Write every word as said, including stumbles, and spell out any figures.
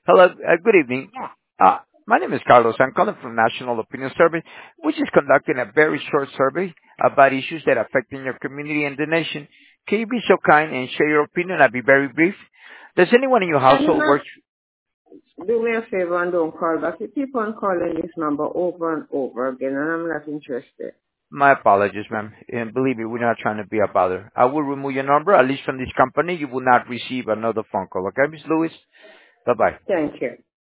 Hello, uh, good evening. Uh, my name is Carlos. I'm calling from National Opinion Survey, which is conducting a very short survey about issues that are affecting your community and the nation. Can you be so kind and share your opinion? I'll be very brief. Does anyone in your Can you household not work? do me a favor and don't call back? You keep on calling this number over and over again, and I'm not interested. My apologies, ma'am. And believe me, we're not trying to be a bother. I will remove your number, at least from this company. You will not receive another phone call. Okay, Miss Lewis? Bye-bye. Thank you.